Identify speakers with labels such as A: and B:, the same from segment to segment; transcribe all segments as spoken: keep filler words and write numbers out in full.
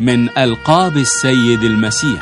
A: من ألقاب السيد المسيح.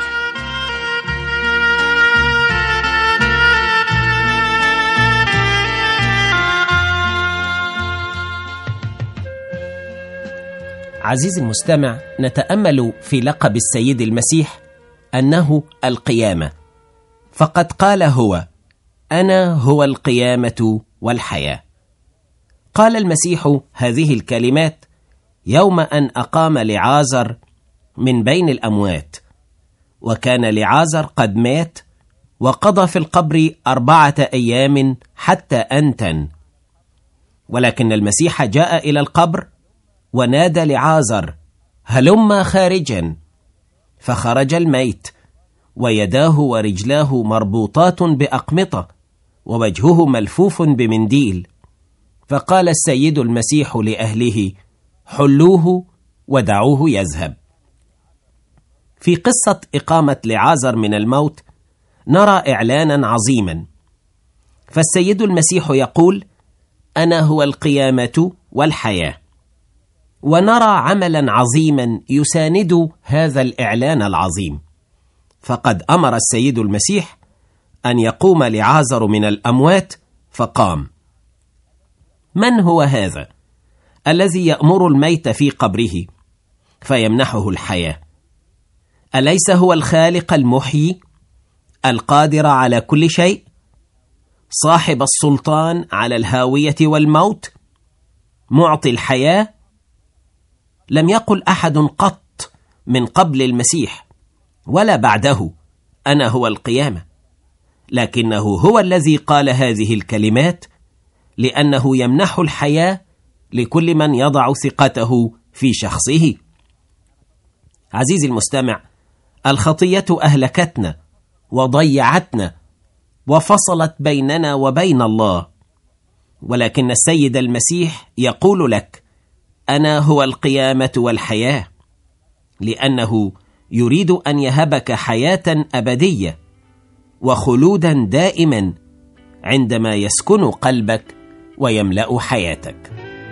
B: عزيزي المستمع، نتأمل في لقب السيد المسيح أنه القيامة، فقد قال هو: أنا هو القيامة والحياة. قال المسيح هذه الكلمات يوم أن أقام لعازر من بين الأموات، وكان لعازر قد مات وقضى في القبر أربعة أيام حتى أنتن، ولكن المسيح جاء إلى القبر ونادى لعازر: هلم خارجا. فخرج الميت ويداه ورجلاه مربوطات بأقمطة ووجهه ملفوف بمنديل. فقال السيد المسيح لأهله: حلوه ودعوه يذهب. في قصة إقامة لعازر من الموت نرى إعلانا عظيما، فالسيد المسيح يقول: أنا هو القيامة والحياة، ونرى عملا عظيما يساند هذا الإعلان العظيم. فقد أمر السيد المسيح أن يقوم لعازر من الأموات فقام. من هو هذا الذي يأمر الميت في قبره فيمنحه الحياة؟ أليس هو الخالق المحيي القادر على كل شيء، صاحب السلطان على الهاوية والموت، معطي الحياة؟ لم يقل أحد قط من قبل المسيح ولا بعده: أنا هو القيامة، لكنه هو الذي قال هذه الكلمات لأنه يمنح الحياة لكل من يضع ثقته في شخصه. عزيزي المستمع، الخطية أهلكتنا وضيعتنا وفصلت بيننا وبين الله، ولكن السيد المسيح يقول لك: أنا هو القيامة والحياة، لأنه يريد أن يهبك حياة أبدية وخلودا دائما عندما يسكن قلبك ويملأ حياتك.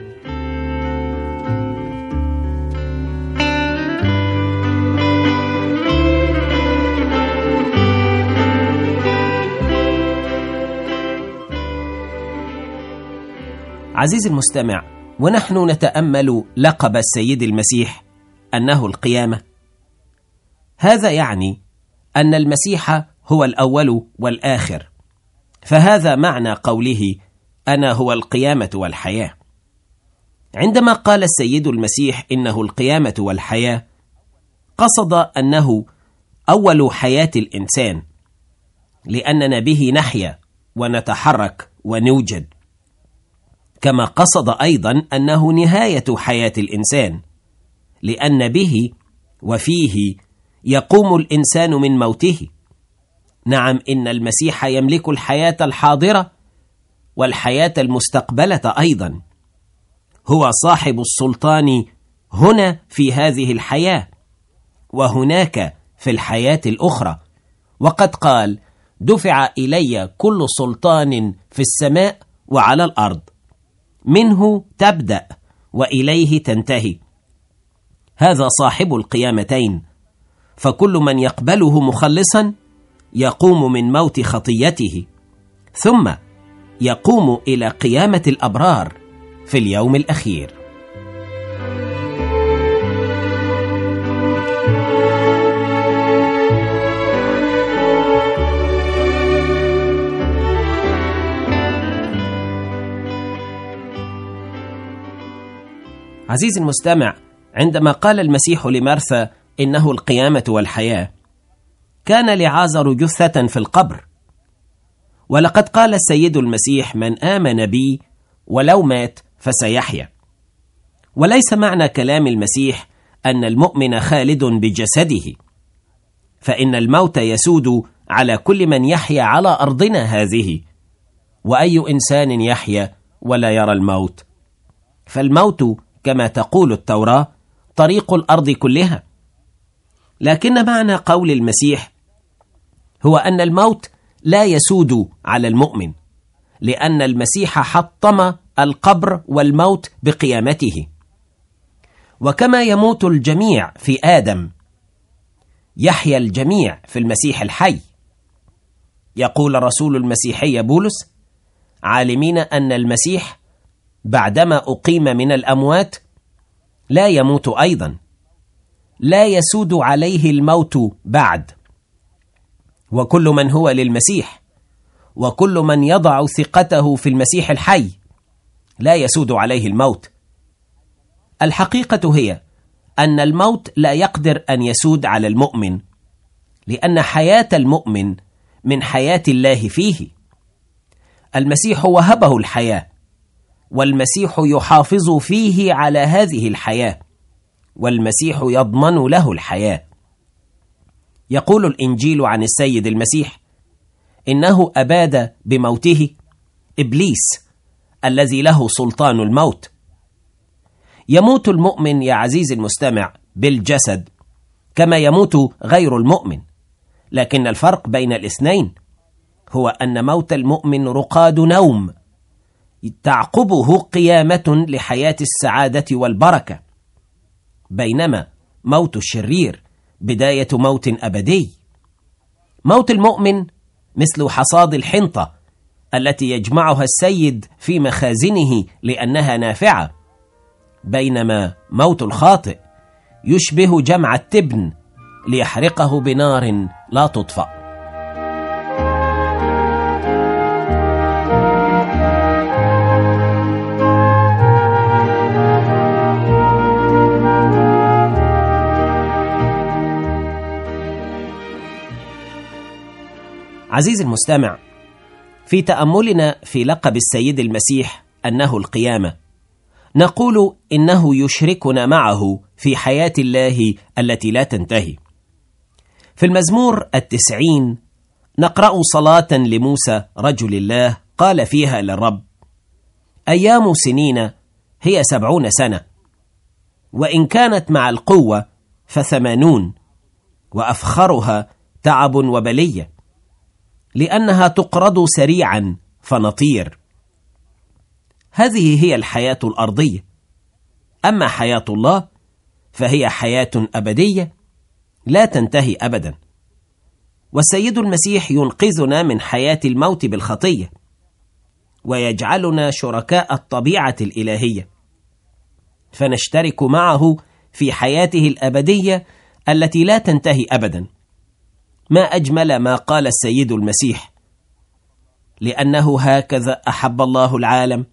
B: عزيزي المستمع، ونحن نتأمل لقب السيد المسيح أنه القيامة، هذا يعني أن المسيح هو الأول والآخر، فهذا معنى قوله: أنا هو القيامة والحياة. عندما قال السيد المسيح إنه القيامة والحياة، قصد أنه أول حياة الإنسان، لأننا به نحيا ونتحرك ونوجد، كما قصد أيضا أنه نهاية حياة الإنسان، لأن به وفيه يقوم الإنسان من موته. نعم، إن المسيح يملك الحياة الحاضرة والحياة المستقبلة أيضا، هو صاحب السلطان هنا في هذه الحياة وهناك في الحياة الأخرى، وقد قال: دفع إلي كل سلطان في السماء وعلى الأرض، منه تبدأ وإليه تنتهي. هذا صاحب القيامتين، فكل من يقبله مخلصا يقوم من موت خطيته، ثم يقوم إلى قيامة الأبرار في اليوم الأخير. عزيزي المستمع، عندما قال المسيح لمرثا إنه القيامة والحياة، كان لعازر جثة في القبر، ولقد قال السيد المسيح: من آمن بي ولو مات فسيحيا. وليس معنى كلام المسيح أن المؤمن خالد بجسده، فإن الموت يسود على كل من يحيا على أرضنا هذه، وأي إنسان يحيا ولا يرى الموت؟ فالموت كما تقول التوراة طريق الأرض كلها. لكن معنى قول المسيح هو أن الموت لا يسود على المؤمن، لأن المسيح حطم القبر والموت بقيامته. وكما يموت الجميع في آدم يحيا الجميع في المسيح الحي. يقول الرسول المسيحي بولس: عالمين أن المسيح بعدما أقيم من الأموات لا يموت أيضا، لا يسود عليه الموت بعد. وكل من هو للمسيح وكل من يضع ثقته في المسيح الحي لا يسود عليه الموت. الحقيقة هي أن الموت لا يقدر أن يسود على المؤمن، لأن حياة المؤمن من حياة الله فيه. المسيح وهبه الحياة، والمسيح يحافظ فيه على هذه الحياة، والمسيح يضمن له الحياة. يقول الإنجيل عن السيد المسيح إنه أباد بموته إبليس الذي له سلطان الموت. يموت المؤمن يا عزيزي المستمع بالجسد كما يموت غير المؤمن، لكن الفرق بين الاثنين هو أن موت المؤمن رقاد نوم تعقبه قيامة لحياة السعادة والبركة، بينما موت الشرير بداية موت أبدي. موت المؤمن مثل حصاد الحنطة التي يجمعها السيد في مخازنه لأنها نافعة، بينما موت الخاطئ يشبه جمع التبن ليحرقه بنار لا تطفأ. عزيزي المستمع، في تأملنا في لقب السيد المسيح أنه القيامة، نقول إنه يشركنا معه في حياة الله التي لا تنتهي. في المزمور التسعين نقرأ صلاة لموسى رجل الله قال فيها للرب: أيام سنين هي سبعون سنة، وإن كانت مع القوة فثمانون، وأفخرها تعب وبلية، لأنها تقرض سريعا فنطير. هذه هي الحياة الأرضية. أما حياة الله فهي حياة أبدية لا تنتهي أبدا. والسيد المسيح ينقذنا من حياة الموت بالخطية، ويجعلنا شركاء الطبيعة الإلهية، فنشترك معه في حياته الأبدية التي لا تنتهي أبدا. ما أجمل ما قال السيد المسيح: لأنه هكذا أحب الله العالم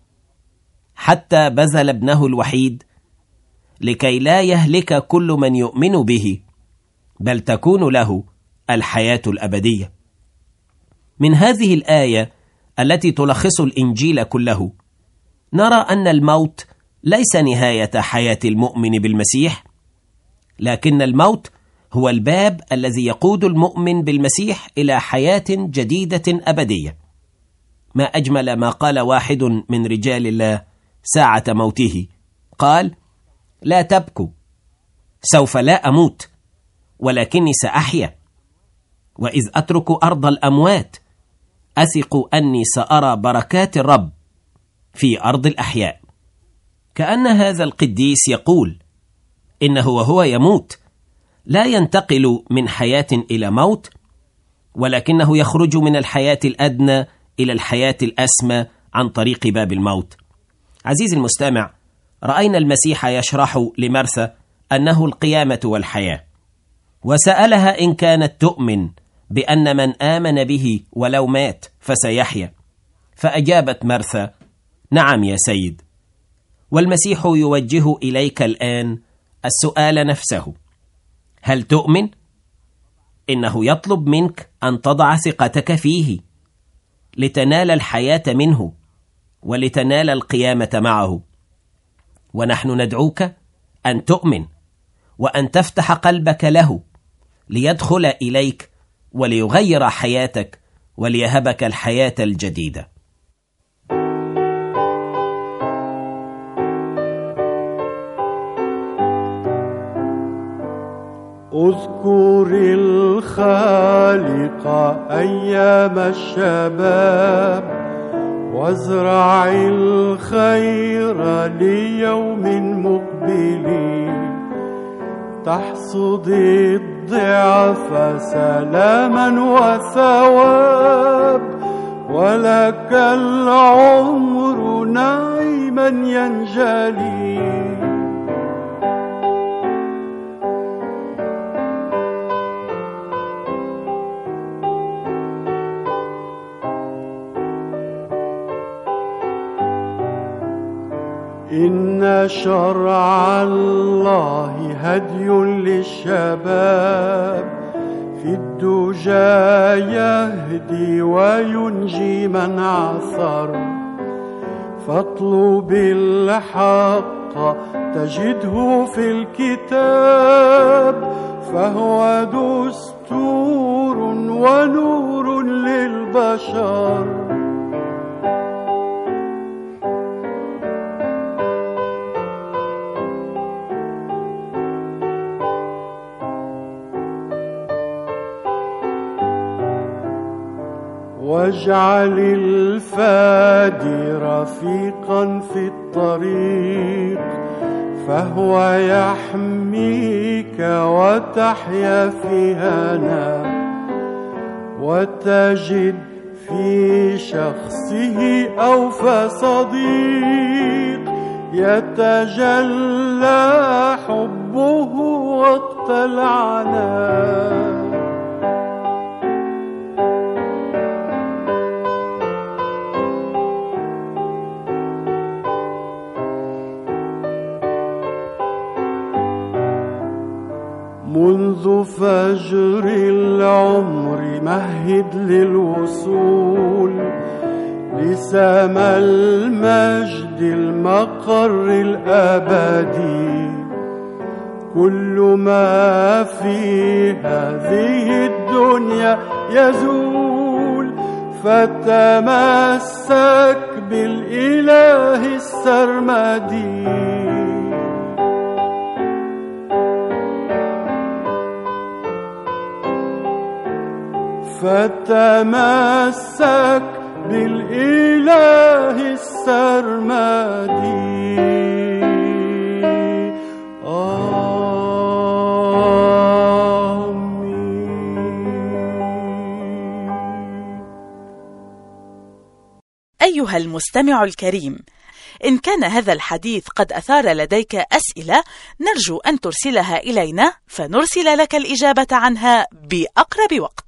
B: حتى بذل ابنه الوحيد لكي لا يهلك كل من يؤمن به، بل تكون له الحياة الأبدية. من هذه الآية التي تلخص الإنجيل كله نرى أن الموت ليس نهاية حياة المؤمن بالمسيح، لكن الموت هو الباب الذي يقود المؤمن بالمسيح إلى حياة جديدة أبدية. ما أجمل ما قال واحد من رجال الله ساعة موته، قال: لا تبكوا، سوف لا أموت، ولكني سأحيا، وإذ أترك أرض الأموات أثق أني سأرى بركات الرب في أرض الأحياء. كأن هذا القديس يقول إنه وهو يموت لا ينتقل من حياة إلى موت، ولكنه يخرج من الحياة الأدنى إلى الحياة الأسمى عن طريق باب الموت. عزيزي المستمع، رأينا المسيح يشرح لمرثا أنه القيامة والحياة، وسألها إن كانت تؤمن بأن من آمن به ولو مات فسيحيا، فأجابت مرثا: نعم يا سيد. والمسيح يوجه إليك الآن السؤال نفسه: هل تؤمن؟ إنه يطلب منك أن تضع ثقتك فيه لتنال الحياة منه ولتنال القيامة معه. ونحن ندعوك أن تؤمن وأن تفتح قلبك له ليدخل إليك وليغير حياتك وليهبك الحياة الجديدة.
C: اذكر الخالق أيام الشباب، وازرع الخير ليوم مقبل. تحصدي الضعف سلاما وثواب، ولك العمر نعيما ينجلي. إن شرع الله هدي للشباب، في الدجى يهدي وينجي من عثر. فاطلب الحق تجده في الكتاب، فهو دستور ونور للبشر. واجعل الفادي رفيقا في الطريق، فهو يحميك وتحيا في هنا، وتجد في شخصه أوفى صديق، يتجلى حبه وقت العناء. منذ فجر العمر مهد للوصول لسما المجد المقر الأبدي. كل ما في هذه الدنيا يزول، فتمسك بالإله السرمدي. فتمسك بالإله السرمدي. آمين.
D: أيها المستمع الكريم، إن كان هذا الحديث قد أثار لديك أسئلة، نرجو أن ترسلها إلينا فنرسل لك الإجابة عنها بأقرب وقت.